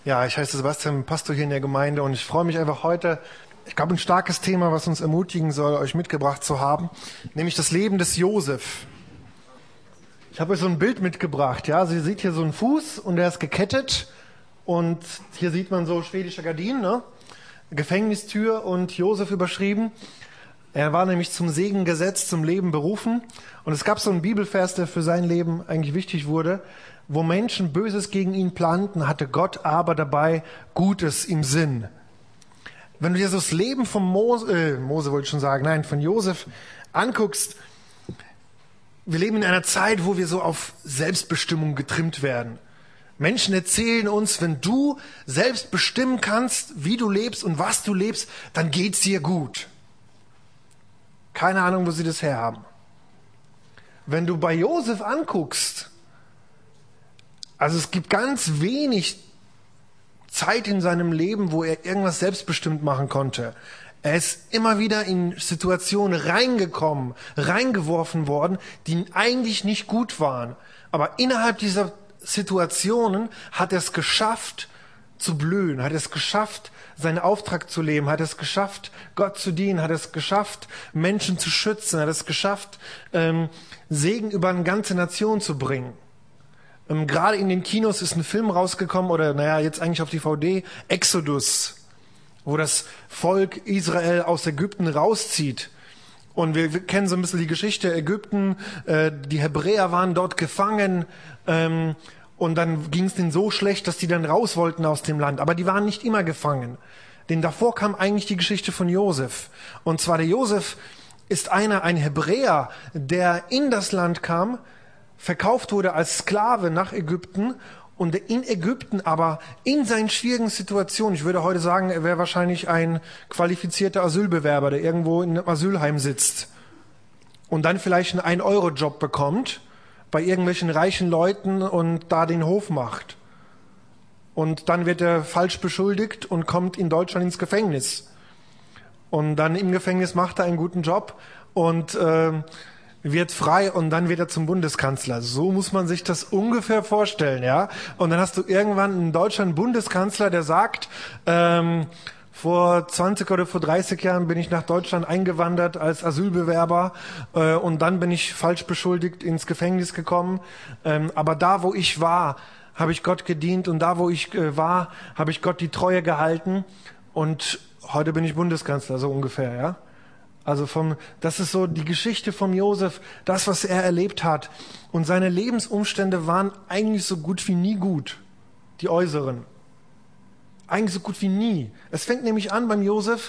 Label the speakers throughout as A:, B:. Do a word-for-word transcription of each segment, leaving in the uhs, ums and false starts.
A: Ja, ich heiße Sebastian, Pastor hier in der Gemeinde und ich freue mich einfach heute, ich glaube, ein starkes Thema, was uns ermutigen soll, euch mitgebracht zu haben, nämlich das Leben des Josef. Ich habe euch so ein Bild mitgebracht, ja, also ihr seht hier so einen Fuß und der ist gekettet und hier sieht man so schwedische Gardinen, ne? Gefängnistür und Josef überschrieben. Er war nämlich zum Segen gesetzt, zum Leben berufen und es gab so einen Bibelvers, der für sein Leben eigentlich wichtig wurde. Wo Menschen Böses gegen ihn planten, hatte Gott aber dabei Gutes im Sinn. Wenn du dir so das Leben von Mose, äh, Mose wollte ich schon sagen, nein, von Josef anguckst, wir leben in einer Zeit, wo wir so auf Selbstbestimmung getrimmt werden. Menschen erzählen uns, wenn du selbst bestimmen kannst, wie du lebst und was du lebst, dann geht's dir gut. Keine Ahnung, wo sie das herhaben. Wenn du bei Josef anguckst, also es gibt ganz wenig Zeit in seinem Leben, wo er irgendwas selbstbestimmt machen konnte. Er ist immer wieder in Situationen reingekommen, reingeworfen worden, die eigentlich nicht gut waren. Aber innerhalb dieser Situationen hat er es geschafft zu blühen, hat er es geschafft, seinen Auftrag zu leben, hat er es geschafft, Gott zu dienen, hat er es geschafft, Menschen zu schützen, hat er es geschafft, ähm, Segen über eine ganze Nation zu bringen. Ähm, gerade in den Kinos ist ein Film rausgekommen, oder naja, jetzt eigentlich auf D V D, Exodus, wo das Volk Israel aus Ägypten rauszieht. Und wir, wir kennen so ein bisschen die Geschichte Ägypten, äh, die Hebräer waren dort gefangen, ähm, und dann ging es denen so schlecht, dass die dann raus wollten aus dem Land. Aber die waren nicht immer gefangen. Denn davor kam eigentlich die Geschichte von Josef. Und zwar der Josef ist einer, ein Hebräer, der in das Land kam, verkauft wurde als Sklave nach Ägypten und in Ägypten aber in seinen schwierigen Situationen, ich würde heute sagen, er wäre wahrscheinlich ein qualifizierter Asylbewerber, der irgendwo in einem Asylheim sitzt und dann vielleicht einen ein-Euro-Job bekommt bei irgendwelchen reichen Leuten und da den Hof macht. Und dann wird er falsch beschuldigt und kommt in Deutschland ins Gefängnis. Und dann im Gefängnis macht er einen guten Job und äh, wird frei und dann wird er zum Bundeskanzler. So muss man sich das ungefähr vorstellen, ja. Und dann hast du irgendwann in Deutschland einen Bundeskanzler, der sagt, ähm, vor zwanzig oder vor dreißig Jahren bin ich nach Deutschland eingewandert als Asylbewerber äh, und dann bin ich falsch beschuldigt ins Gefängnis gekommen. Ähm, aber da, wo ich war, habe ich Gott gedient und da, wo ich äh, war, habe ich Gott die Treue gehalten und heute bin ich Bundeskanzler, so ungefähr, ja. Also vom, das ist so die Geschichte vom Josef, das, was er erlebt hat. Und seine Lebensumstände waren eigentlich so gut wie nie gut, die äußeren. Eigentlich so gut wie nie. Es fängt nämlich an beim Josef,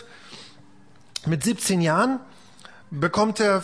A: mit siebzehn Jahren bekommt er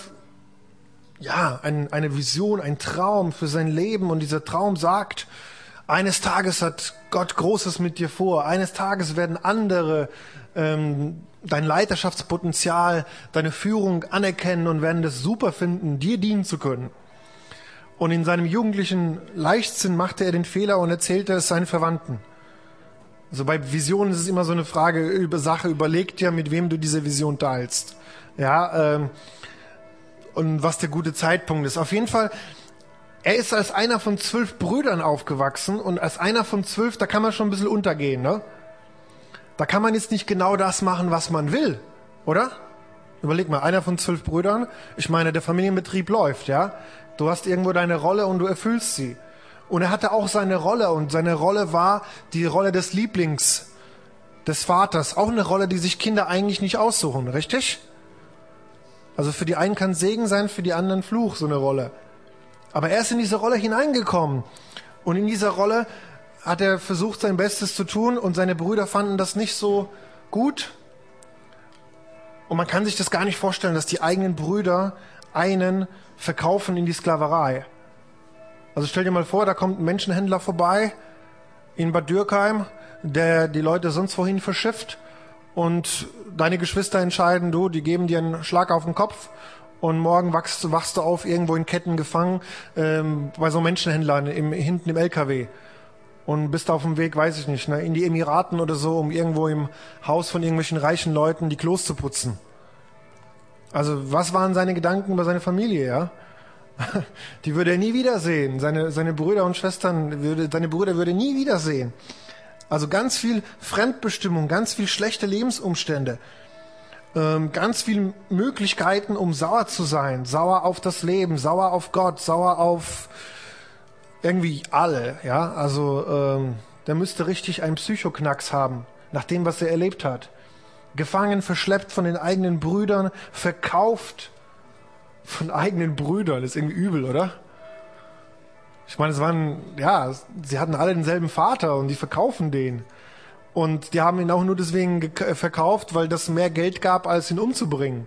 A: ja ein, eine Vision, einen Traum für sein Leben. Und dieser Traum sagt, eines Tages hat Gott Großes mit dir vor. Eines Tages werden andere ähm, dein Leiterschaftspotenzial, deine Führung anerkennen und werden das super finden, dir dienen zu können. Und in seinem jugendlichen Leichtsinn machte er den Fehler und erzählte es seinen Verwandten. Also bei Visionen ist es immer so eine Frage über Sache, überleg dir, mit wem du diese Vision teilst. Ja, ähm, und was der gute Zeitpunkt ist. Auf jeden Fall, er ist als einer von zwölf Brüdern aufgewachsen und als einer von zwölf, da kann man schon ein bisschen untergehen, ne? Da kann man jetzt nicht genau das machen, was man will, oder? Überleg mal, einer von zwölf Brüdern, ich meine, der Familienbetrieb läuft, ja? Du hast irgendwo deine Rolle und du erfüllst sie. Und er hatte auch seine Rolle und seine Rolle war die Rolle des Lieblings, des Vaters. Auch eine Rolle, die sich Kinder eigentlich nicht aussuchen, richtig? Also für die einen kann Segen sein, für die anderen Fluch, so eine Rolle. Aber er ist in diese Rolle hineingekommen. Und in dieser Rolle hat er versucht, sein Bestes zu tun und seine Brüder fanden das nicht so gut. Und man kann sich das gar nicht vorstellen, dass die eigenen Brüder einen verkaufen in die Sklaverei. Also stell dir mal vor, da kommt ein Menschenhändler vorbei in Bad Dürkheim, der die Leute sonst wohin verschifft und deine Geschwister entscheiden, du, die geben dir einen Schlag auf den Kopf und morgen wachst, wachst du auf, irgendwo in Ketten gefangen, ähm, bei so Menschenhändlern im, hinten im L K W. Und bist auf dem Weg, weiß ich nicht, ne, in die Emiraten oder so, um irgendwo im Haus von irgendwelchen reichen Leuten die Klos zu putzen. Also was waren seine Gedanken über seine Familie, ja? Die würde er nie wiedersehen. Seine, seine Brüder und Schwestern, würde, seine Brüder würde er nie wiedersehen. Also ganz viel Fremdbestimmung, ganz viel schlechte Lebensumstände, ähm, ganz viele Möglichkeiten, um sauer zu sein. Sauer auf das Leben, sauer auf Gott, sauer auf irgendwie alle. Ja, also ähm, der müsste richtig einen Psychoknacks haben, nach dem, was er erlebt hat. Gefangen, verschleppt von den eigenen Brüdern, verkauft von eigenen Brüdern. Das ist irgendwie übel, oder? Ich meine, es waren, ja, sie hatten alle denselben Vater und die verkaufen den. Und die haben ihn auch nur deswegen ge- verkauft, weil das mehr Geld gab, als ihn umzubringen.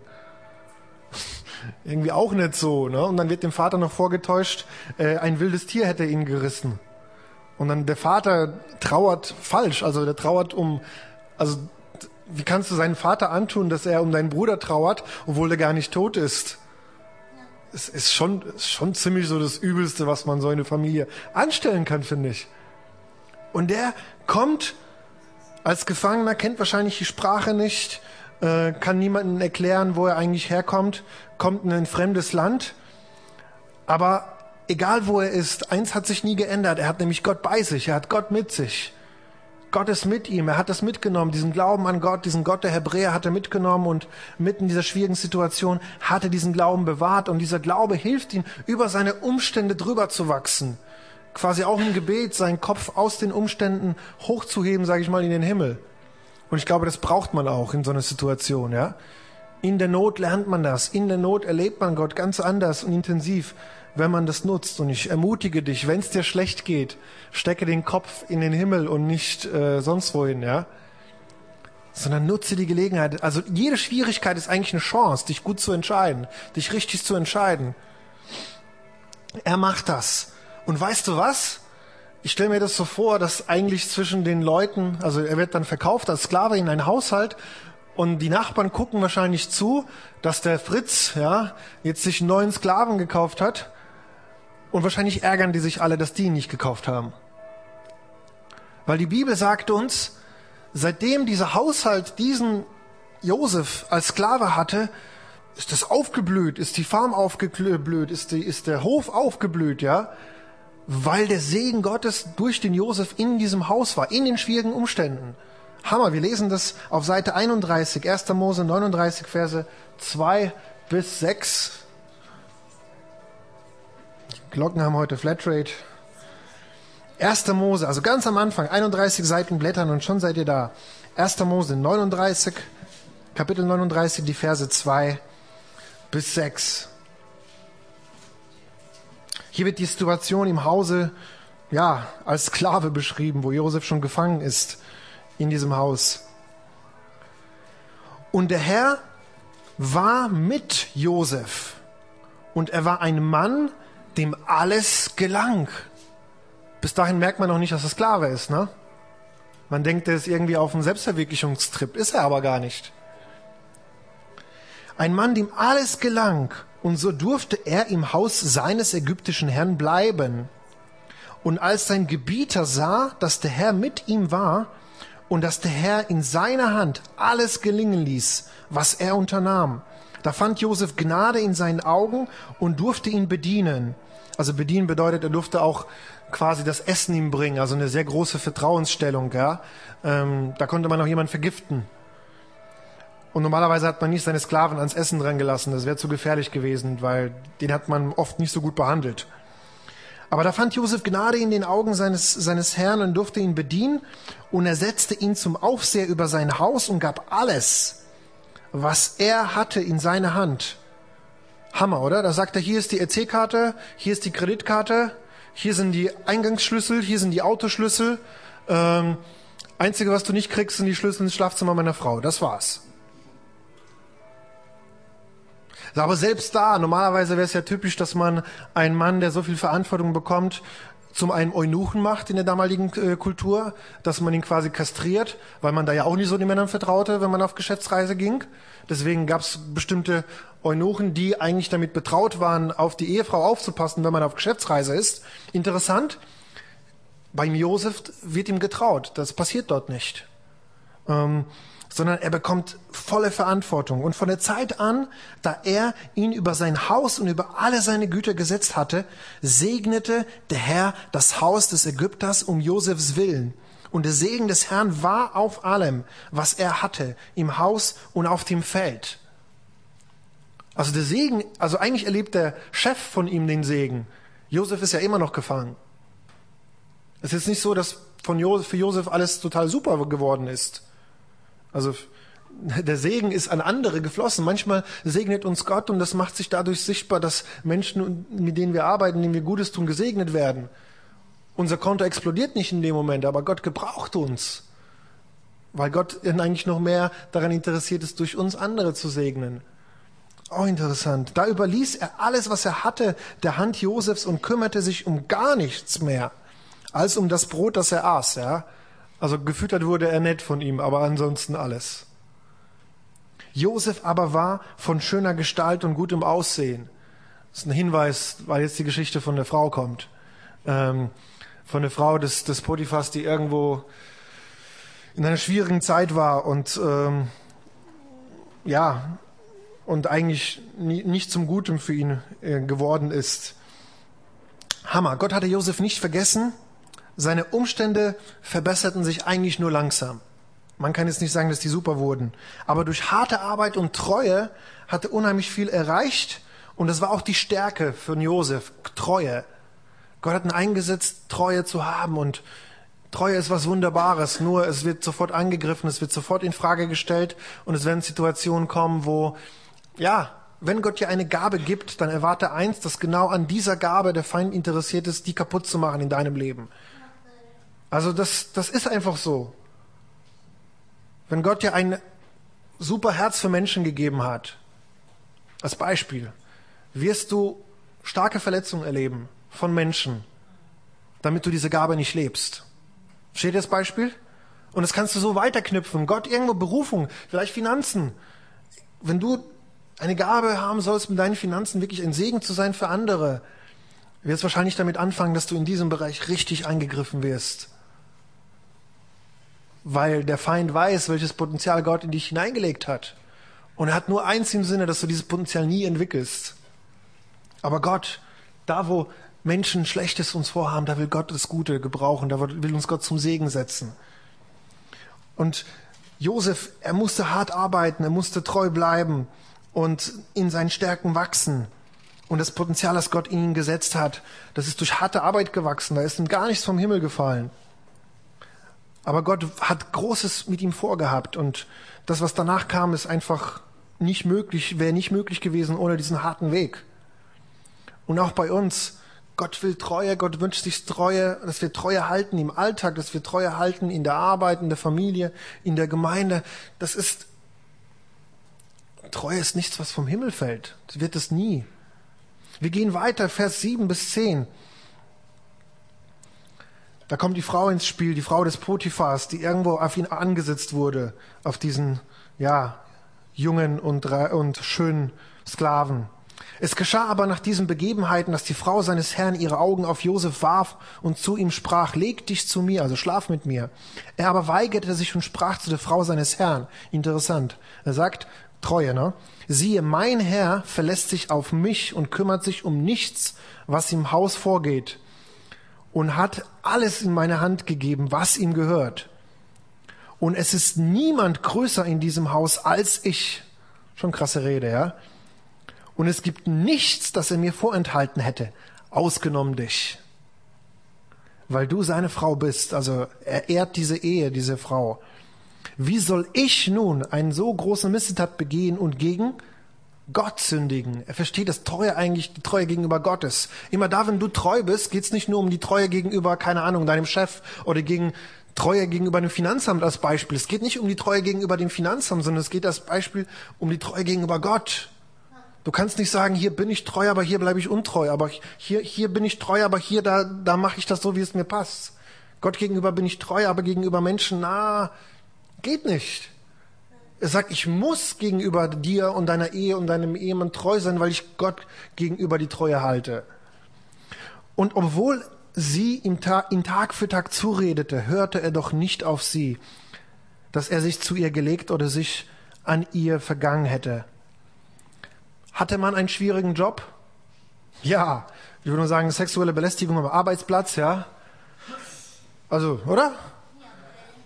A: Irgendwie auch nicht so, ne? Und dann wird dem Vater noch vorgetäuscht, äh, ein wildes Tier hätte ihn gerissen. Und dann der Vater trauert falsch, also der trauert um, also wie kannst du seinen Vater antun, dass er um deinen Bruder trauert, obwohl der gar nicht tot ist? Es ist schon, ist schon ziemlich so das Übelste, was man so in der Familie anstellen kann, finde ich. Und der kommt als Gefangener, kennt wahrscheinlich die Sprache nicht, äh, kann niemandem erklären, wo er eigentlich herkommt, kommt in ein fremdes Land. Aber egal wo er ist, eins hat sich nie geändert. Er hat nämlich Gott bei sich, er hat Gott mit sich. Gott ist mit ihm, er hat das mitgenommen, diesen Glauben an Gott, diesen Gott der Hebräer hat er mitgenommen und mitten in dieser schwierigen Situation hat er diesen Glauben bewahrt und dieser Glaube hilft ihm, über seine Umstände drüber zu wachsen. Quasi auch im Gebet, seinen Kopf aus den Umständen hochzuheben, sage ich mal, in den Himmel. Und ich glaube, das braucht man auch in so einer Situation, ja. In der Not lernt man das, in der Not erlebt man Gott ganz anders und intensiv, wenn man das nutzt. Und ich ermutige dich, wenn es dir schlecht geht, stecke den Kopf in den Himmel und nicht äh, sonst wohin, ja. Sondern nutze die Gelegenheit. Also jede Schwierigkeit ist eigentlich eine Chance, dich gut zu entscheiden, dich richtig zu entscheiden. Er macht das. Und weißt du was? Ich stelle mir das so vor, dass eigentlich zwischen den Leuten, also er wird dann verkauft als Sklave in einen Haushalt und die Nachbarn gucken wahrscheinlich zu, dass der Fritz ja jetzt sich einen neuen Sklaven gekauft hat. Und wahrscheinlich ärgern die sich alle, dass die ihn nicht gekauft haben. Weil die Bibel sagt uns, seitdem dieser Haushalt diesen Josef als Sklave hatte, ist das aufgeblüht, ist die Farm aufgeblüht, ist, die, ist der Hof aufgeblüht, ja, weil der Segen Gottes durch den Josef in diesem Haus war, in den schwierigen Umständen. Hammer, wir lesen das auf Seite einunddreißig, erster Mose neununddreißig, Verse zwei bis sechs. Glocken haben heute Flatrate. erster Mose, also ganz am Anfang, einunddreißig Seiten blättern und schon seid ihr da. erster Mose neununddreißig, Kapitel neununddreißig, die Verse zwei bis sechs. Hier wird die Situation im Hause, ja, als Sklave beschrieben, wo Josef schon gefangen ist in diesem Haus. Und der Herr war mit Josef und er war ein Mann, dem alles gelang. Bis dahin merkt man noch nicht, dass er Sklave ist, ne? Man denkt, er ist irgendwie auf einem Selbstverwirklichungstrip, ist er aber gar nicht. Ein Mann, dem alles gelang, und so durfte er im Haus seines ägyptischen Herrn bleiben. Und als sein Gebieter sah, dass der Herr mit ihm war und dass der Herr in seiner Hand alles gelingen ließ, was er unternahm, da fand Josef Gnade in seinen Augen und durfte ihn bedienen. Also bedienen bedeutet, er durfte auch quasi das Essen ihm bringen, also eine sehr große Vertrauensstellung. Ja? Ähm, da konnte man auch jemanden vergiften. Und normalerweise hat man nicht seine Sklaven ans Essen dran gelassen, das wäre zu gefährlich gewesen, weil den hat man oft nicht so gut behandelt. Aber da fand Josef Gnade in den Augen seines, seines Herrn und durfte ihn bedienen und er setzte ihn zum Aufseher über sein Haus und gab alles, was er hatte, in seine Hand. Hammer, oder? Da sagt er, hier ist die E C-Karte, hier ist die Kreditkarte, hier sind die Eingangsschlüssel, hier sind die Autoschlüssel. Ähm, Einzige, was du nicht kriegst, sind die Schlüssel ins Schlafzimmer meiner Frau. Das war's. Aber selbst da, normalerweise wäre es ja typisch, dass man einen Mann, der so viel Verantwortung bekommt, zum einen Eunuchen macht in der damaligen äh, Kultur, dass man ihn quasi kastriert, weil man da ja auch nicht so den Männern vertraute, wenn man auf Geschäftsreise ging. Deswegen gab es bestimmte Eunuchen, die eigentlich damit betraut waren, auf die Ehefrau aufzupassen, wenn man auf Geschäftsreise ist. Interessant, beim Josef wird ihm getraut. Das passiert dort nicht. Ähm, sondern er bekommt volle Verantwortung. Und von der Zeit an, da er ihn über sein Haus und über alle seine Güter gesetzt hatte, segnete der Herr das Haus des Ägypters um Josefs willen. Und der Segen des Herrn war auf allem, was er hatte, im Haus und auf dem Feld. Also der Segen, also eigentlich erlebt der Chef von ihm den Segen. Josef ist ja immer noch gefangen. Es ist nicht so, dass von Josef, für Josef alles total super geworden ist. Also der Segen ist an andere geflossen. Manchmal segnet uns Gott und das macht sich dadurch sichtbar, dass Menschen, mit denen wir arbeiten, denen wir Gutes tun, gesegnet werden. Unser Konto explodiert nicht in dem Moment, aber Gott gebraucht uns. Weil Gott eigentlich noch mehr daran interessiert ist, durch uns andere zu segnen. Auch interessant. Da überließ er alles, was er hatte, der Hand Josefs und kümmerte sich um gar nichts mehr, als um das Brot, das er aß. Ja? Also gefüttert wurde er nicht von ihm, aber ansonsten alles. Josef aber war von schöner Gestalt und gutem Aussehen. Das ist ein Hinweis, weil jetzt die Geschichte von der Frau kommt. Ähm, von der Frau des, des Potiphas, die irgendwo in einer schwierigen Zeit war und ähm, ja, und eigentlich nie, nicht zum Guten für ihn äh, geworden ist. Hammer. Gott hatte Josef nicht vergessen. Seine Umstände verbesserten sich eigentlich nur langsam. Man kann jetzt nicht sagen, dass die super wurden. Aber durch harte Arbeit und Treue hat er unheimlich viel erreicht. Und das war auch die Stärke von Josef. Treue. Gott hat ihn eingesetzt, Treue zu haben. Und Treue ist was Wunderbares. Nur es wird sofort angegriffen, es wird sofort in Frage gestellt. Und es werden Situationen kommen, wo, ja, wenn Gott dir eine Gabe gibt, dann erwarte eins, dass genau an dieser Gabe der Feind interessiert ist, die kaputt zu machen in deinem Leben. Also das, das ist einfach so. Wenn Gott dir ein super Herz für Menschen gegeben hat, als Beispiel, wirst du starke Verletzungen erleben von Menschen, damit du diese Gabe nicht lebst. Steht das Beispiel? Und das kannst du so weiterknüpfen. Gott irgendwo Berufung, vielleicht Finanzen. Wenn du eine Gabe haben sollst, mit deinen Finanzen wirklich ein Segen zu sein für andere, wirst du wahrscheinlich damit anfangen, dass du in diesem Bereich richtig eingegriffen wirst. Weil der Feind weiß, welches Potenzial Gott in dich hineingelegt hat. Und er hat nur eins im Sinne, dass du dieses Potenzial nie entwickelst. Aber Gott, da wo Menschen Schlechtes uns vorhaben, da will Gott das Gute gebrauchen, da will uns Gott zum Segen setzen. Und Josef, er musste hart arbeiten, er musste treu bleiben und in seinen Stärken wachsen. Und das Potenzial, das Gott in ihn gesetzt hat, das ist durch harte Arbeit gewachsen, da ist ihm gar nichts vom Himmel gefallen. Aber Gott hat Großes mit ihm vorgehabt und das, was danach kam, ist einfach nicht möglich, wäre nicht möglich gewesen ohne diesen harten Weg. Und auch bei uns, Gott will Treue, Gott wünscht sich Treue, dass wir Treue halten im Alltag, dass wir Treue halten in der Arbeit, in der Familie, in der Gemeinde. Das ist, Treue ist nichts, was vom Himmel fällt. Das wird es nie. Wir gehen weiter, Vers sieben bis zehn. Da kommt die Frau ins Spiel, die Frau des Potiphas, die irgendwo auf ihn angesetzt wurde, auf diesen, ja, jungen und, und schönen Sklaven. Es geschah aber nach diesen Begebenheiten, dass die Frau seines Herrn ihre Augen auf Josef warf und zu ihm sprach, leg dich zu mir, also schlaf mit mir. Er aber weigerte sich und sprach zu der Frau seines Herrn. Interessant. Er sagt, Treue, ne? Siehe, mein Herr verlässt sich auf mich und kümmert sich um nichts, was im Haus vorgeht. Und hat alles in meine Hand gegeben, was ihm gehört. Und es ist niemand größer in diesem Haus als ich. Schon krasse Rede, ja? Und es gibt nichts, das er mir vorenthalten hätte, ausgenommen dich. Weil du seine Frau bist, also er ehrt diese Ehe, diese Frau. Wie soll ich nun einen so großen Missetat begehen und gegen Gott sündigen? Er versteht das Treue eigentlich, die Treue gegenüber Gottes. Immer da, wenn du treu bist, geht es nicht nur um die Treue gegenüber, keine Ahnung, deinem Chef oder gegen Treue gegenüber dem Finanzamt als Beispiel. Es geht nicht um die Treue gegenüber dem Finanzamt, sondern es geht als Beispiel um die Treue gegenüber Gott. Du kannst nicht sagen, hier bin ich treu, aber hier bleibe ich untreu. Aber hier, hier bin ich treu, aber hier, da, da mache ich das so, wie es mir passt. Gott gegenüber bin ich treu, aber gegenüber Menschen, na, geht nicht. Er sagt, ich muss gegenüber dir und deiner Ehe und deinem Ehemann treu sein, weil ich Gott gegenüber die Treue halte. Und obwohl sie ihm, Ta- ihm Tag für Tag zuredete, hörte er doch nicht auf sie, dass er sich zu ihr gelegt oder sich an ihr vergangen hätte. Hatte man einen schwierigen Job? Ja, ich würde nur sagen, sexuelle Belästigung am Arbeitsplatz, ja. Also, oder?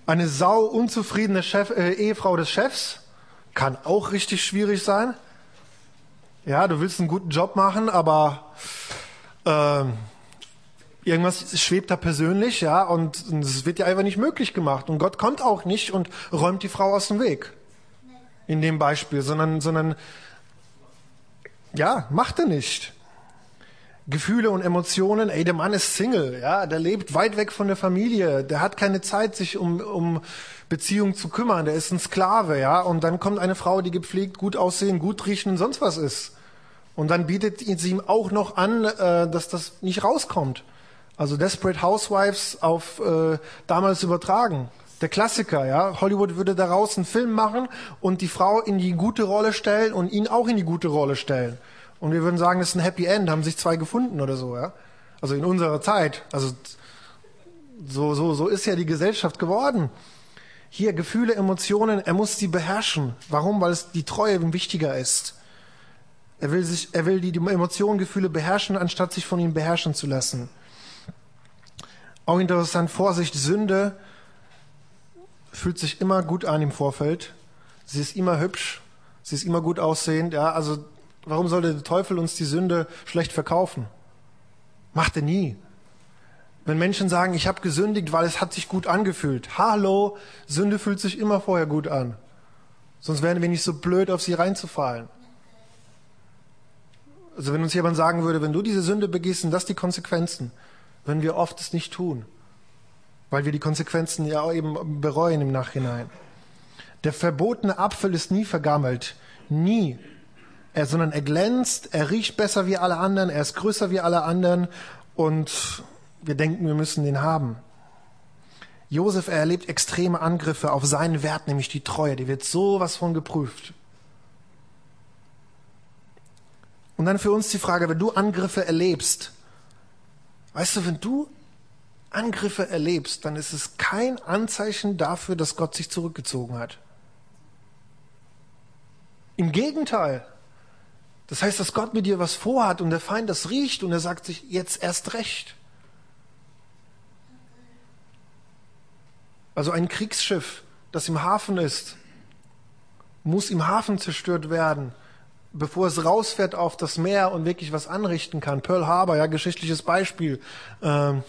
A: Eine sau unzufriedene Chef, äh, Ehefrau des Chefs kann auch richtig schwierig sein. Ja, du willst einen guten Job machen, aber äh, irgendwas schwebt da persönlich, ja, und es wird dir einfach nicht möglich gemacht. Und Gott kommt auch nicht und räumt die Frau aus dem Weg. In dem Beispiel, sondern, sondern ja, macht er nicht. Gefühle und Emotionen, ey, der Mann ist Single, ja, der lebt weit weg von der Familie, der hat keine Zeit, sich um, um Beziehungen zu kümmern, der ist ein Sklave, ja, und dann kommt eine Frau, die gepflegt, gut aussehen, gut riechen und sonst was ist. Und dann bietet sie ihm auch noch an, äh, dass das nicht rauskommt. Also Desperate Housewives auf äh, damals übertragen. Der Klassiker, ja, Hollywood würde daraus einen Film machen und die Frau in die gute Rolle stellen und ihn auch in die gute Rolle stellen. Und wir würden sagen, das ist ein Happy End, haben sich zwei gefunden oder so, ja. Also in unserer Zeit. Also so, so, so ist ja die Gesellschaft geworden. Hier Gefühle, Emotionen, er muss sie beherrschen. Warum? Weil es die Treue ihm wichtiger ist. Er will sich, er will die, die Emotionen, Gefühle beherrschen, anstatt sich von ihnen beherrschen zu lassen. Auch interessant, Vorsicht, Sünde fühlt sich immer gut an im Vorfeld. Sie ist immer hübsch, sie ist immer gut aussehend, ja, also warum sollte der Teufel uns die Sünde schlecht verkaufen? Macht er nie. Wenn Menschen sagen, ich habe gesündigt, weil es hat sich gut angefühlt. Hallo, Sünde fühlt sich immer vorher gut an. Sonst wären wir nicht so blöd, auf sie reinzufallen. Also wenn uns jemand sagen würde, wenn du diese Sünde begehst, sind das die Konsequenzen, wenn wir oft es nicht tun. Weil wir die Konsequenzen ja auch eben bereuen im Nachhinein. Der verbotene Apfel ist nie vergammelt. Nie. Er, sondern er glänzt, er riecht besser wie alle anderen, er ist größer wie alle anderen und wir denken, wir müssen den haben. Josef, er erlebt extreme Angriffe auf seinen Wert, nämlich die Treue. Die wird sowas von geprüft. Und dann für uns die Frage, wenn du Angriffe erlebst, weißt du, wenn du Angriffe erlebst, dann ist es kein Anzeichen dafür, dass Gott sich zurückgezogen hat. Im Gegenteil. Das heißt, dass Gott mit dir was vorhat und der Feind das riecht und er sagt sich, jetzt erst recht. Also ein Kriegsschiff, das im Hafen ist, muss im Hafen zerstört werden, bevor es rausfährt auf das Meer und wirklich was anrichten kann. Pearl Harbor, ja, geschichtliches Beispiel. Ähm,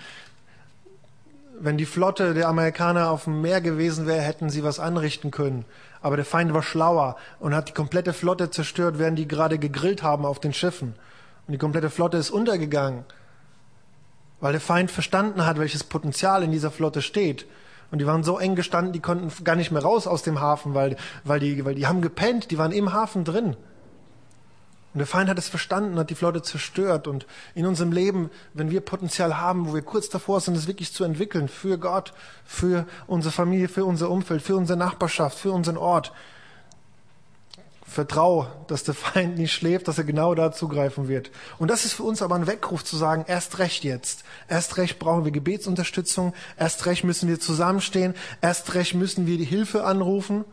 A: wenn die Flotte der Amerikaner auf dem Meer gewesen wäre, hätten sie was anrichten können. Aber der Feind war schlauer und hat die komplette Flotte zerstört, während die gerade gegrillt haben auf den Schiffen. Und die komplette Flotte ist untergegangen, weil der Feind verstanden hat, welches Potenzial in dieser Flotte steht. Und die waren so eng gestanden, die konnten gar nicht mehr raus aus dem Hafen, weil, weil, die, weil die haben gepennt, die waren im Hafen drin. Und der Feind hat es verstanden, hat die Flotte zerstört. Und in unserem Leben, wenn wir Potenzial haben, wo wir kurz davor sind, es wirklich zu entwickeln, für Gott, für unsere Familie, für unser Umfeld, für unsere Nachbarschaft, für unseren Ort, vertrau, dass der Feind nicht schläft, dass er genau da zugreifen wird. Und das ist für uns aber ein Weckruf zu sagen, erst recht jetzt. Erst recht brauchen wir Gebetsunterstützung. Erst recht müssen wir zusammenstehen. Erst recht müssen wir die Hilfe anrufen.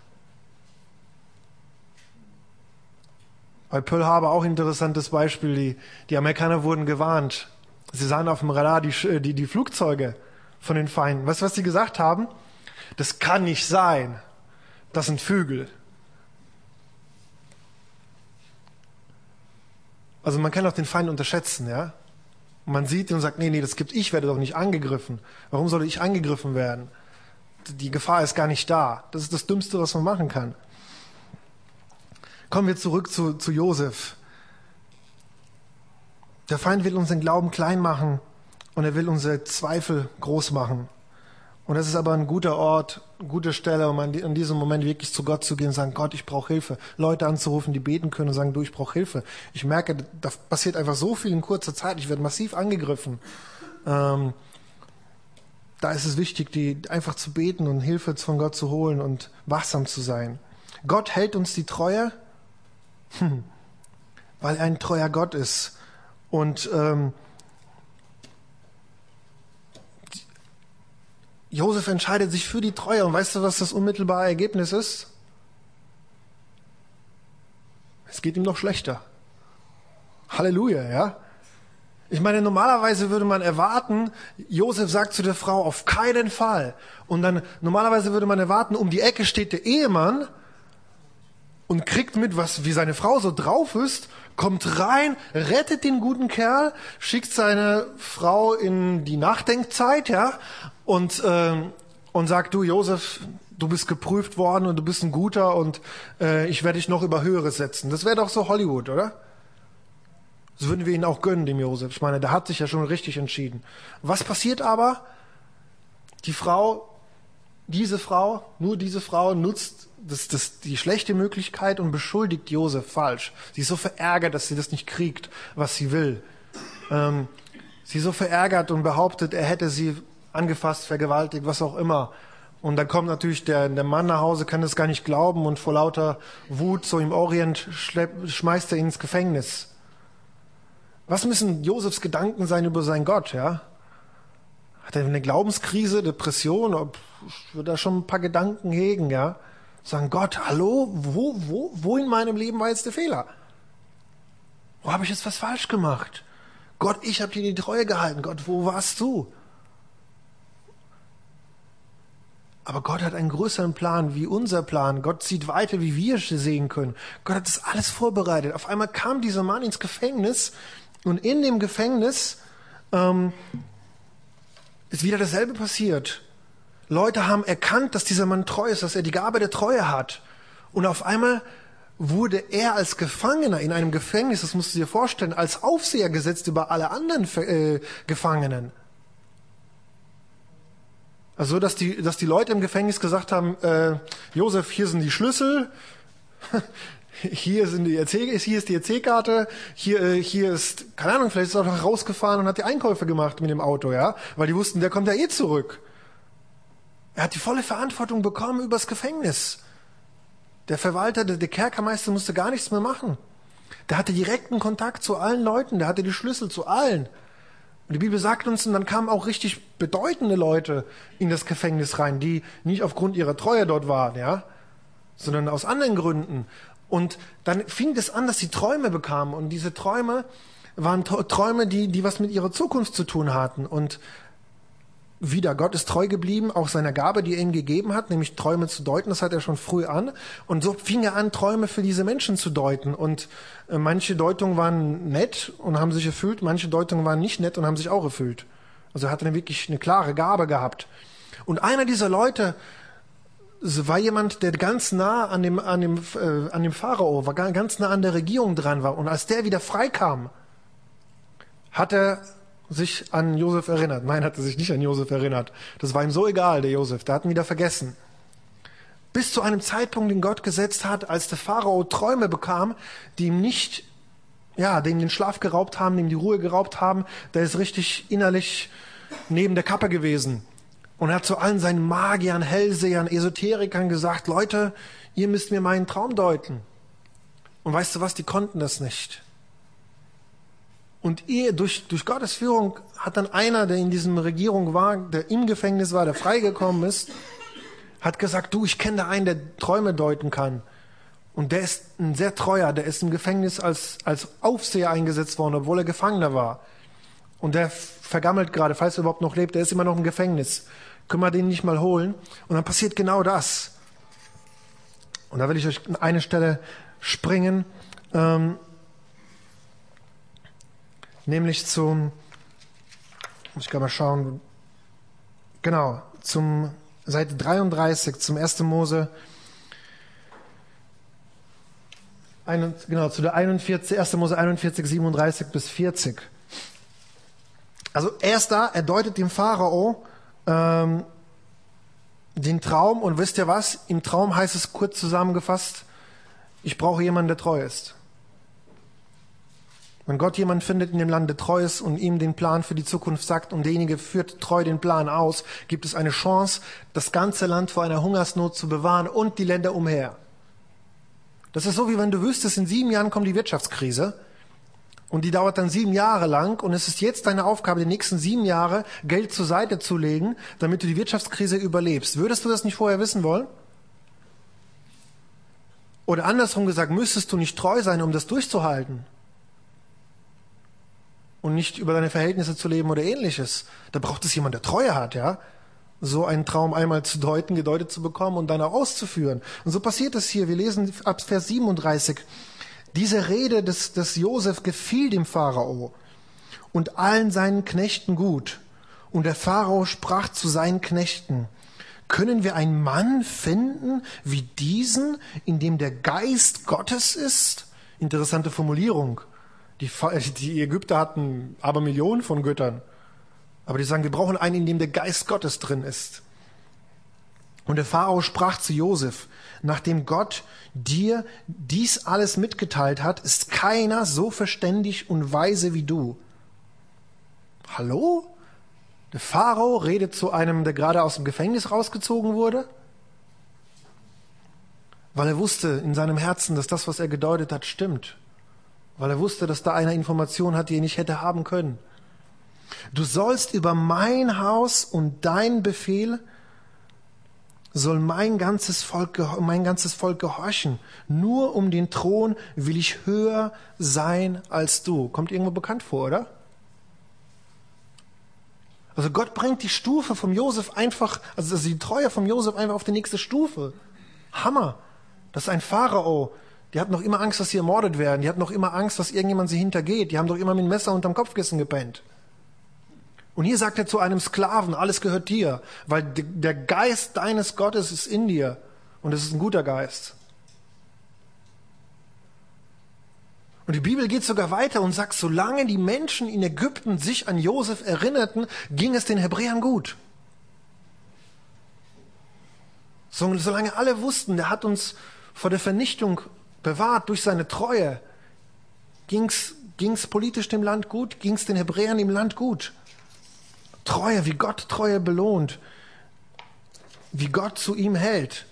A: Bei Pearl Harbor auch ein interessantes Beispiel. Die, die Amerikaner wurden gewarnt. Sie sahen auf dem Radar die, die, die Flugzeuge von den Feinden. Weißt du, was sie gesagt haben? Das kann nicht sein. Das sind Vögel. Also man kann auch den Feind unterschätzen, ja. Und man sieht ihn und sagt, nee, nee, das gibt, ich werde doch nicht angegriffen. Warum soll ich angegriffen werden? Die Gefahr ist gar nicht da. Das ist das Dümmste, was man machen kann. Kommen wir zurück zu, zu Josef. Der Feind will unseren Glauben klein machen und er will unsere Zweifel groß machen. Und das ist aber ein guter Ort, eine gute Stelle, um in diesem Moment wirklich zu Gott zu gehen und sagen, Gott, ich brauche Hilfe. Leute anzurufen, die beten können und sagen, du, ich brauche Hilfe. Ich merke, da passiert einfach so viel in kurzer Zeit. Ich werde massiv angegriffen. Ähm, da ist es wichtig, die einfach zu beten und Hilfe von Gott zu holen und wachsam zu sein. Gott hält uns die Treue, hm, weil er ein treuer Gott ist. Und ähm, Josef entscheidet sich für die Treue. Und weißt du, was das unmittelbare Ergebnis ist? Es geht ihm noch schlechter. Halleluja, ja? Ich meine, normalerweise würde man erwarten, Josef sagt zu der Frau, auf keinen Fall. Und dann, normalerweise würde man erwarten, um die Ecke steht der Ehemann und kriegt mit, was, wie seine Frau so drauf ist, kommt rein, rettet den guten Kerl, schickt seine Frau in die Nachdenkzeit, ja, und, ähm, und sagt, du Josef, du bist geprüft worden und du bist ein Guter und äh, ich werde dich noch über Höheres setzen. Das wäre doch so Hollywood, oder? Das würden wir ihn auch gönnen, dem Josef. Ich meine, der hat sich ja schon richtig entschieden. Was passiert aber? Die Frau, diese Frau, nur diese Frau nutzt das, das, die schlechte Möglichkeit und beschuldigt Josef falsch. Sie ist so verärgert, dass sie das nicht kriegt, was sie will. Ähm, sie ist so verärgert und behauptet, er hätte sie angefasst, vergewaltigt, was auch immer. Und dann kommt natürlich der, der Mann nach Hause, kann das gar nicht glauben und vor lauter Wut, so im Orient, schlepp, schmeißt er ihn ins Gefängnis. Was müssen Josefs Gedanken sein über seinen Gott, ja? Hat er eine Glaubenskrise, Depression? Ich würde da schon ein paar Gedanken hegen, ja? Sagen, Gott, hallo, wo, wo, wo in meinem Leben war jetzt der Fehler? Wo habe ich jetzt was falsch gemacht? Gott, ich habe dir die Treue gehalten. Gott, wo warst du? Aber Gott hat einen größeren Plan wie unser Plan. Gott sieht weiter, wie wir sehen können. Gott hat das alles vorbereitet. Auf einmal kam dieser Mann ins Gefängnis und in dem Gefängnis ähm, ist wieder dasselbe passiert. Leute haben erkannt, dass dieser Mann treu ist, dass er die Gabe der Treue hat. Und auf einmal wurde er als Gefangener in einem Gefängnis, das musst du dir vorstellen, als Aufseher gesetzt über alle anderen äh, Gefangenen. Also, dass die, dass die Leute im Gefängnis gesagt haben, äh, Josef, hier sind die Schlüssel, hier sind die E C, hier ist die E C-Karte, hier, äh, hier ist, keine Ahnung, vielleicht ist er auch noch rausgefahren und hat die Einkäufe gemacht mit dem Auto, ja, weil die wussten, der kommt ja eh zurück. Er hat die volle Verantwortung bekommen übers Gefängnis. Der Verwalter, der, der Kerkermeister musste gar nichts mehr machen. Der hatte direkten Kontakt zu allen Leuten, der hatte die Schlüssel zu allen. Und die Bibel sagt uns, und dann kamen auch richtig bedeutende Leute in das Gefängnis rein, die nicht aufgrund ihrer Treue dort waren, ja, sondern aus anderen Gründen. Und dann fing es an, dass sie Träume bekamen. Und diese Träume waren Träume, die, die was mit ihrer Zukunft zu tun hatten. Und wieder, Gott ist treu geblieben, auch seiner Gabe, die er ihm gegeben hat, nämlich Träume zu deuten, das hat er schon früh an. Und so fing er an, Träume für diese Menschen zu deuten. Und äh, manche Deutungen waren nett und haben sich erfüllt, manche Deutungen waren nicht nett und haben sich auch erfüllt. Also er hat eine wirklich eine klare Gabe gehabt. Und einer dieser Leute war jemand, der ganz nah an dem, an dem, äh, an dem Pharao war, ganz nah an der Regierung dran war. Und als der wieder freikam, hat er sich an Josef erinnert. Nein, hat er sich nicht an Josef erinnert. Das war ihm so egal, der Josef. Der hat ihn wieder vergessen. Bis zu einem Zeitpunkt, den Gott gesetzt hat, als der Pharao Träume bekam, die ihm nicht, ja, dem den Schlaf geraubt haben, dem die Ruhe geraubt haben. Der ist richtig innerlich neben der Kappe gewesen. Und er hat zu allen seinen Magiern, Hellsehern, Esoterikern gesagt, Leute, ihr müsst mir meinen Traum deuten. Und weißt du was, die konnten das nicht. Und ihr, durch, durch Gottes Führung hat dann einer, der in diesem Regierung war, der im Gefängnis war, der freigekommen ist, hat gesagt, du, ich kenne da einen, der Träume deuten kann. Und der ist ein sehr treuer, der ist im Gefängnis als, als Aufseher eingesetzt worden, obwohl er Gefangener war. Und der vergammelt gerade, falls er überhaupt noch lebt, der ist immer noch im Gefängnis. Können wir den nicht mal holen? Und dann passiert genau das. Und da will ich euch an eine Stelle springen, ähm, nämlich zum, muss ich gerade mal schauen, genau, zum Seite dreiunddreißig, zum ersten Mose, ein, genau, zu der einundvierzig, ersten Mose einundvierzig, siebenunddreißig bis vierzig. Also er ist da, er deutet dem Pharao ähm, den Traum und wisst ihr was? Im Traum heißt es kurz zusammengefasst, ich brauche jemanden, der treu ist. Wenn Gott jemanden findet in dem Land, der treu ist und ihm den Plan für die Zukunft sagt und derjenige führt treu den Plan aus, gibt es eine Chance, das ganze Land vor einer Hungersnot zu bewahren und die Länder umher. Das ist so, wie wenn du wüsstest, in sieben Jahren kommt die Wirtschaftskrise und die dauert dann sieben Jahre lang und es ist jetzt deine Aufgabe, die nächsten sieben Jahre Geld zur Seite zu legen, damit du die Wirtschaftskrise überlebst. Würdest du das nicht vorher wissen wollen? Oder andersrum gesagt, müsstest du nicht treu sein, um das durchzuhalten? und nicht über deine Verhältnisse zu leben oder ähnliches. Da braucht es jemand, der Treue hat, ja. So einen Traum einmal zu deuten, gedeutet zu bekommen und dann auch auszuführen. Und so passiert es hier. Wir lesen ab Vers siebenunddreißig. Diese Rede des, des Josef gefiel dem Pharao und allen seinen Knechten gut. Und der Pharao sprach zu seinen Knechten: Können wir einen Mann finden wie diesen, in dem der Geist Gottes ist? Interessante Formulierung. Die, die Ägypter hatten aber Millionen von Göttern. Aber die sagen, wir brauchen einen, in dem der Geist Gottes drin ist. Und der Pharao sprach zu Josef: Nachdem Gott dir dies alles mitgeteilt hat, ist keiner so verständig und weise wie du. Hallo? Der Pharao redet zu einem, der gerade aus dem Gefängnis rausgezogen wurde, weil er wusste in seinem Herzen, dass das, was er gedeutet hat, stimmt. Weil er wusste, dass da einer Information hat, die er nicht hätte haben können. Du sollst über mein Haus und dein Befehl soll mein ganzes Volk, mein ganzes Volk gehorchen. Nur um den Thron will ich höher sein als du. Kommt irgendwo bekannt vor, oder? Also Gott bringt die Stufe vom Josef einfach, also die Treue vom Josef einfach auf die nächste Stufe. Hammer. Das ist ein Pharao. Die hat noch immer Angst, dass sie ermordet werden. Die hat noch immer Angst, dass irgendjemand sie hintergeht. Die haben doch immer mit dem Messer unterm Kopfkissen gepennt. Und hier sagt er zu einem Sklaven, alles gehört dir, weil der Geist deines Gottes ist in dir. Und es ist ein guter Geist. Und die Bibel geht sogar weiter und sagt, solange die Menschen in Ägypten sich an Josef erinnerten, ging es den Hebräern gut. So, solange alle wussten, der hat uns vor der Vernichtung bewahrt durch seine Treue, ging es politisch dem Land gut, ging es den Hebräern im Land gut. Treue, wie Gott Treue belohnt, wie Gott zu ihm hält.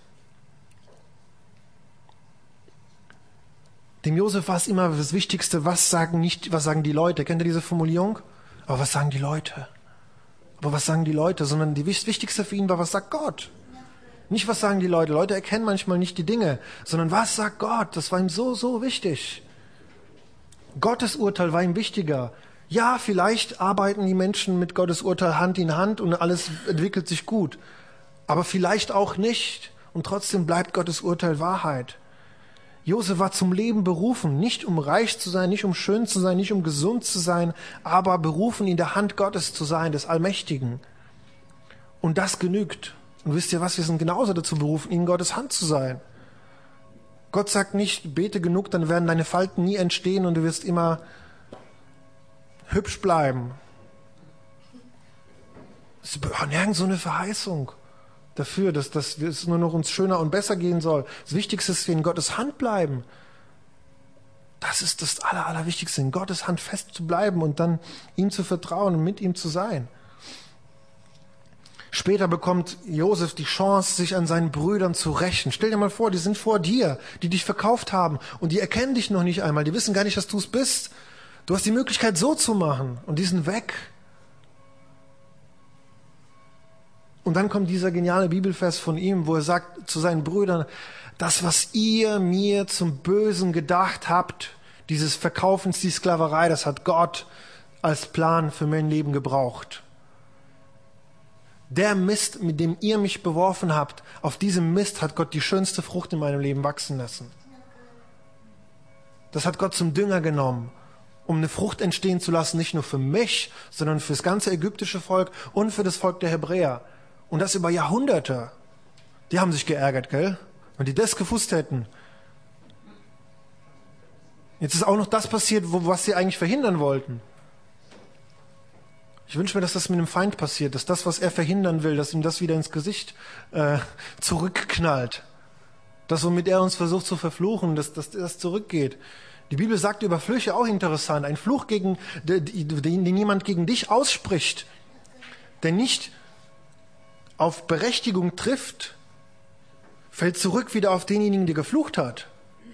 A: Dem Josef war es immer das Wichtigste, was sagen nicht, was sagen die Leute. Kennt ihr diese Formulierung? Aber was sagen die Leute? Aber was sagen die Leute? Sondern die Wichtigste für ihn war, was sagt Gott? Nicht, was sagen die Leute. Leute erkennen manchmal nicht die Dinge, sondern was sagt Gott? Das war ihm so, so wichtig. Gottes Urteil war ihm wichtiger. Ja, vielleicht arbeiten die Menschen mit Gottes Urteil Hand in Hand und alles entwickelt sich gut. Aber vielleicht auch nicht. Und trotzdem bleibt Gottes Urteil Wahrheit. Josef war zum Leben berufen, nicht um reich zu sein, nicht um schön zu sein, nicht um gesund zu sein, aber berufen, in der Hand Gottes zu sein, des Allmächtigen. Und das genügt. Und wisst ihr was, wir sind genauso dazu berufen, in Gottes Hand zu sein. Gott sagt nicht, bete genug, dann werden deine Falten nie entstehen und du wirst immer hübsch bleiben. Es ist nirgends so eine Verheißung dafür, dass, dass es nur noch uns schöner und besser gehen soll. Das Wichtigste ist, dass wir in Gottes Hand bleiben. Das ist das Aller, Allerwichtigste, in Gottes Hand fest zu bleiben und dann ihm zu vertrauen und mit ihm zu sein. Später bekommt Josef die Chance, sich an seinen Brüdern zu rächen. Stell dir mal vor, die sind vor dir, die dich verkauft haben und die erkennen dich noch nicht einmal. Die wissen gar nicht, dass du es bist. Du hast die Möglichkeit, so zu machen und die sind weg. Und dann kommt dieser geniale Bibelvers von ihm, wo er sagt zu seinen Brüdern, das, was ihr mir zum Bösen gedacht habt, dieses Verkaufens, die Sklaverei, das hat Gott als Plan für mein Leben gebraucht. Der Mist, mit dem ihr mich beworfen habt, auf diesem Mist hat Gott die schönste Frucht in meinem Leben wachsen lassen. Das hat Gott zum Dünger genommen, um eine Frucht entstehen zu lassen, nicht nur für mich, sondern für das ganze ägyptische Volk und für das Volk der Hebräer. Und das über Jahrhunderte. Die haben sich geärgert, gell? Wenn die das gewusst hätten. Jetzt ist auch noch das passiert, wo, was sie eigentlich verhindern wollten. Ich wünsche mir, dass das mit dem Feind passiert, dass das, was er verhindern will, dass ihm das wieder ins Gesicht äh, zurückknallt. Das, womit er uns versucht zu verfluchen, dass, dass das zurückgeht. Die Bibel sagt über Flüche auch interessant. Ein Fluch, gegen, den, den jemand gegen dich ausspricht, der nicht auf Berechtigung trifft, fällt zurück wieder auf denjenigen, der geflucht hat.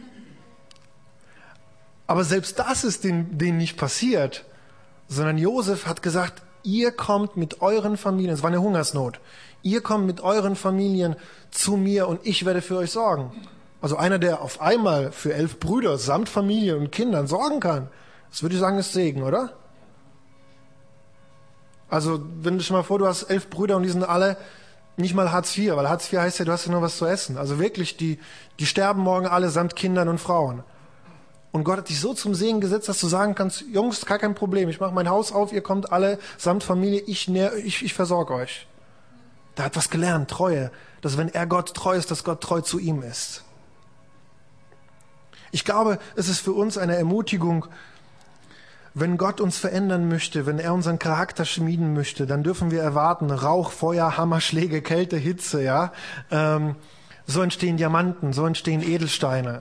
A: Aber selbst das ist denen, denen nicht passiert, sondern Josef hat gesagt, ihr kommt mit euren Familien, es war eine Hungersnot, ihr kommt mit euren Familien zu mir und ich werde für euch sorgen. Also einer, der auf einmal für elf Brüder samt Familie und Kindern sorgen kann, das würde ich sagen, ist Segen, oder? Also, wenn du dich mal vor, du hast elf Brüder und die sind alle nicht mal Hartz vier, weil Hartz vier heißt ja, du hast ja nur was zu essen. Also wirklich, die, die sterben morgen alle samt Kindern und Frauen. Und Gott hat dich so zum Segen gesetzt, dass du sagen kannst, Jungs, gar kein Problem, ich mache mein Haus auf, ihr kommt alle samt Familie, ich, nähr, ich, ich versorge euch. Der hat was gelernt, Treue, dass wenn er Gott treu ist, dass Gott treu zu ihm ist. Ich glaube, es ist für uns eine Ermutigung, wenn Gott uns verändern möchte, wenn er unseren Charakter schmieden möchte, dann dürfen wir erwarten, Rauch, Feuer, Hammerschläge, Kälte, Hitze, ja. Ähm, so entstehen Diamanten, so entstehen Edelsteine.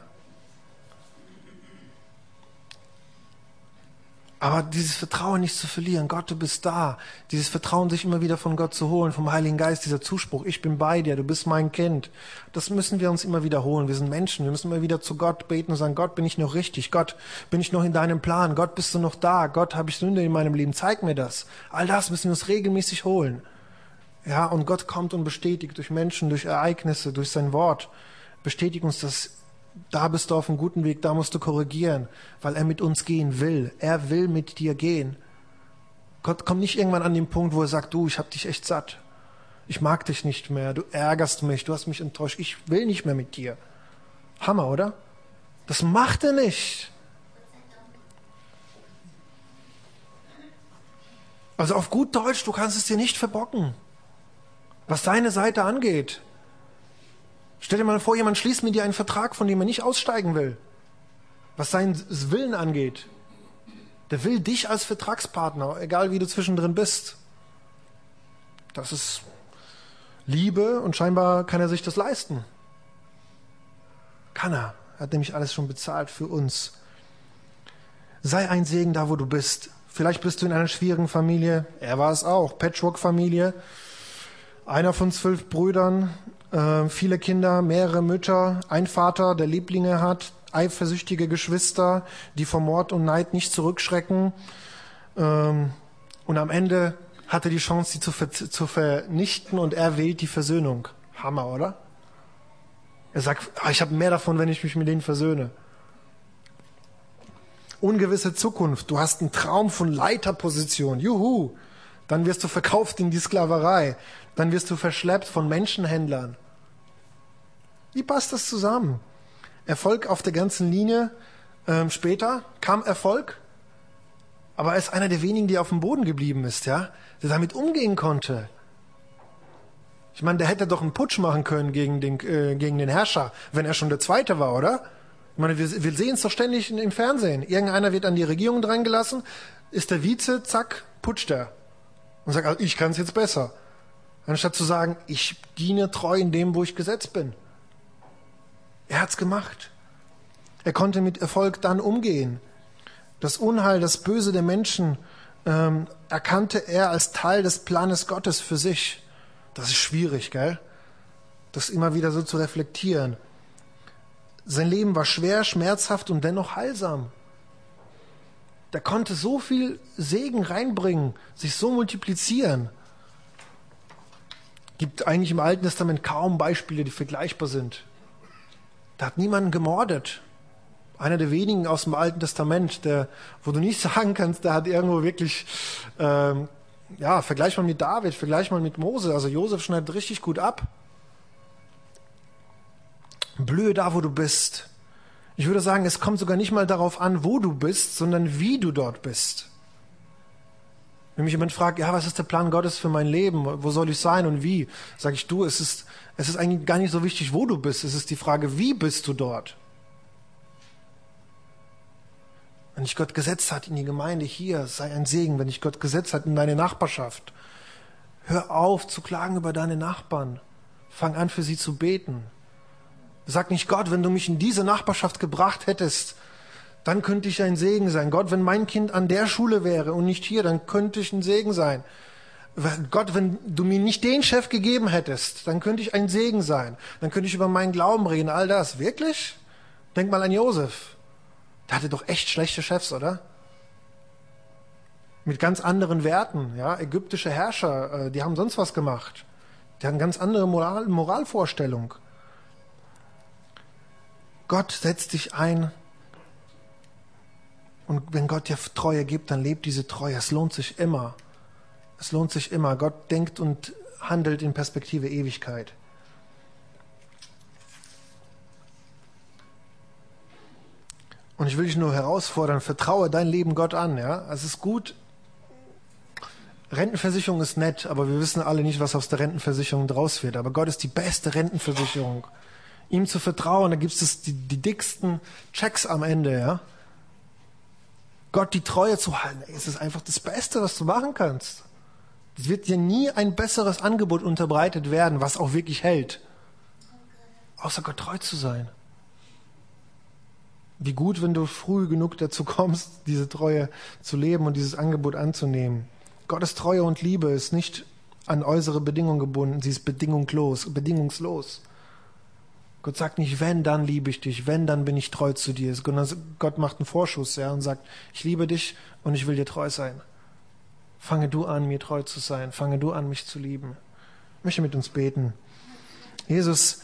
A: Aber dieses Vertrauen nicht zu verlieren, Gott, du bist da. Dieses Vertrauen, sich immer wieder von Gott zu holen, vom Heiligen Geist, dieser Zuspruch, ich bin bei dir, du bist mein Kind. Das müssen wir uns immer wiederholen. Wir sind Menschen, wir müssen immer wieder zu Gott beten und sagen, Gott, bin ich noch richtig? Gott, bin ich noch in deinem Plan? Gott, bist du noch da? Gott, habe ich Sünde in meinem Leben? Zeig mir das. All das müssen wir uns regelmäßig holen. Ja, und Gott kommt und bestätigt durch Menschen, durch Ereignisse, durch sein Wort, bestätigt uns das. Da bist du auf einem guten Weg, da musst du korrigieren, weil er mit uns gehen will. Er will mit dir gehen. Gott kommt nicht irgendwann an den Punkt, wo er sagt, du, ich hab dich echt satt. Ich mag dich nicht mehr, du ärgerst mich, du hast mich enttäuscht, ich will nicht mehr mit dir. Hammer, oder? Das macht er nicht. Also auf gut Deutsch, du kannst es dir nicht verbocken, was seine Seite angeht. Stell dir mal vor, jemand schließt mit dir einen Vertrag, von dem er nicht aussteigen will, was seinen Willen angeht. Der will dich als Vertragspartner, egal wie du zwischendrin bist. Das ist Liebe und scheinbar kann er sich das leisten. Kann er. Er hat nämlich alles schon bezahlt für uns. Sei ein Segen da, wo du bist. Vielleicht bist du in einer schwierigen Familie. Er war es auch. Patchwork-Familie. Einer von zwölf Brüdern. Äh, viele Kinder, mehrere Mütter, ein Vater, der Lieblinge hat, eifersüchtige Geschwister, die vor Mord und Neid nicht zurückschrecken. Ähm, und am Ende hat er die Chance, sie zu, ver- zu vernichten und er wählt die Versöhnung. Hammer, oder? Er sagt, ah, ich habe mehr davon, wenn ich mich mit denen versöhne. Ungewisse Zukunft. Du hast einen Traum von Leiterposition. Juhu! Dann wirst du verkauft in die Sklaverei. Dann wirst du verschleppt von Menschenhändlern. Wie passt das zusammen? Erfolg auf der ganzen Linie. Ähm, später kam Erfolg. Aber er ist einer der wenigen, der auf dem Boden geblieben ist, ja, der damit umgehen konnte. Ich meine, der hätte doch einen Putsch machen können gegen den, äh, gegen den Herrscher, wenn er schon der Zweite war, oder? Ich meine, wir, wir sehen es doch ständig im Fernsehen. Irgendeiner wird an die Regierung drangelassen, ist der Vize, zack, putscht er. Und sagt, also ich kann es jetzt besser. Anstatt zu sagen, ich diene treu in dem, wo ich gesetzt bin. Er hat's gemacht. Er konnte mit Erfolg dann umgehen. Das Unheil, das Böse der Menschen ähm, erkannte er als Teil des Planes Gottes für sich. Das ist schwierig, gell? Das immer wieder so zu reflektieren. Sein Leben war schwer, schmerzhaft und dennoch heilsam. Der konnte so viel Segen reinbringen, sich so multiplizieren. Gibt eigentlich im Alten Testament kaum Beispiele, die vergleichbar sind. Da hat niemanden gemordet. Einer der wenigen aus dem Alten Testament, der, wo du nicht sagen kannst, der hat irgendwo wirklich, ähm, ja, vergleich mal mit David, vergleich mal mit Mose. Also Josef schneidet richtig gut ab. Blühe da, wo du bist. Ich würde sagen, es kommt sogar nicht mal darauf an, wo du bist, sondern wie du dort bist. Wenn mich jemand fragt, ja, was ist der Plan Gottes für mein Leben? Wo soll ich sein und wie? Sage ich, du, es ist, es ist eigentlich gar nicht so wichtig, wo du bist. Es ist die Frage, wie bist du dort? Wenn dich Gott gesetzt hat in die Gemeinde hier, sei ein Segen. Wenn dich Gott gesetzt hat in deine Nachbarschaft, hör auf zu klagen über deine Nachbarn. Fang an, für sie zu beten. Sag nicht, Gott, wenn du mich in diese Nachbarschaft gebracht hättest, dann könnte ich ein Segen sein. Gott, wenn mein Kind an der Schule wäre und nicht hier, dann könnte ich ein Segen sein. Gott, wenn du mir nicht den Chef gegeben hättest, dann könnte ich ein Segen sein. Dann könnte ich über meinen Glauben reden, all das. Wirklich? Denk mal an Josef. Der hatte doch echt schlechte Chefs, oder? Mit ganz anderen Werten. Ja? Ägyptische Herrscher, die haben sonst was gemacht. Die hatten ganz andere Moral, Moralvorstellung. Gott setzt dich ein und wenn Gott dir Treue gibt, dann lebt diese Treue. Es lohnt sich immer. Es lohnt sich immer. Gott denkt und handelt in Perspektive Ewigkeit. Und ich will dich nur herausfordern, vertraue dein Leben Gott an. Ja? Es ist gut, Rentenversicherung ist nett, aber wir wissen alle nicht, was aus der Rentenversicherung draus wird. Aber Gott ist die beste Rentenversicherung. Ihm zu vertrauen, da gibt es die, die dicksten Checks am Ende. Ja? Gott die Treue zu halten, ey, es ist einfach das Beste, was du machen kannst. Es wird dir nie ein besseres Angebot unterbreitet werden, was auch wirklich hält. Außer Gott treu zu sein. Wie gut, wenn du früh genug dazu kommst, diese Treue zu leben und dieses Angebot anzunehmen. Gottes Treue und Liebe ist nicht an äußere Bedingungen gebunden, sie ist bedingungslos, bedingungslos. Gott sagt nicht, wenn, dann liebe ich dich, wenn, dann bin ich treu zu dir. Gott macht einen Vorschuss, ja, und sagt, ich liebe dich und ich will dir treu sein. Fange du an, mir treu zu sein. Fange du an, mich zu lieben. Ich möchte mit uns beten. Jesus,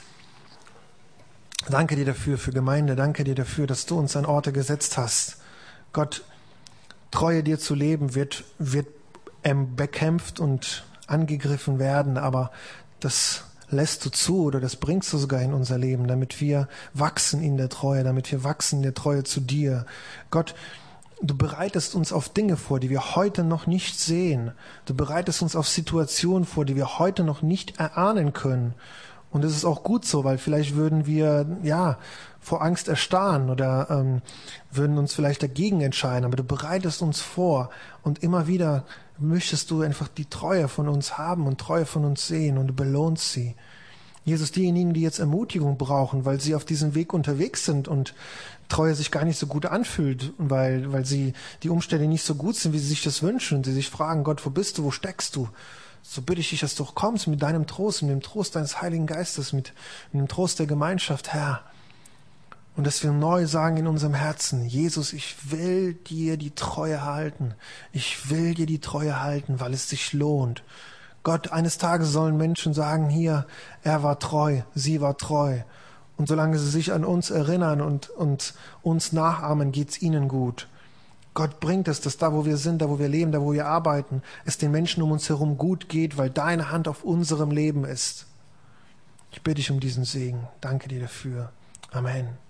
A: danke dir dafür, für Gemeinde. Danke dir dafür, dass du uns an Orte gesetzt hast. Gott, Treue dir zu leben wird, wird ähm, bekämpft und angegriffen werden, aber das lässt du zu oder das bringst du sogar in unser Leben, damit wir wachsen in der Treue, damit wir wachsen in der Treue zu dir. Gott, du bereitest uns auf Dinge vor, die wir heute noch nicht sehen. Du bereitest uns auf Situationen vor, die wir heute noch nicht erahnen können. Und es ist auch gut so, weil vielleicht würden wir ja vor Angst erstarren oder ähm, würden uns vielleicht dagegen entscheiden. Aber du bereitest uns vor und immer wieder möchtest du einfach die Treue von uns haben und Treue von uns sehen und du belohnst sie. Jesus, diejenigen, die jetzt Ermutigung brauchen, weil sie auf diesem Weg unterwegs sind und Treue sich gar nicht so gut anfühlt, weil, weil sie die Umstände nicht so gut sind, wie sie sich das wünschen und sie sich fragen, Gott, wo bist du, wo steckst du? So bitte ich dich, dass du kommst mit deinem Trost, mit dem Trost deines Heiligen Geistes, mit, mit dem Trost der Gemeinschaft, Herr. Und dass wir neu sagen in unserem Herzen, Jesus, ich will dir die Treue halten. Ich will dir die Treue halten, weil es sich lohnt. Gott, eines Tages sollen Menschen sagen, hier, er war treu, sie war treu. Und solange sie sich an uns erinnern und, und uns nachahmen, geht's ihnen gut. Gott bringt es, dass da, wo wir sind, da, wo wir leben, da, wo wir arbeiten, es den Menschen um uns herum gut geht, weil deine Hand auf unserem Leben ist. Ich bitte dich um diesen Segen. Danke dir dafür. Amen.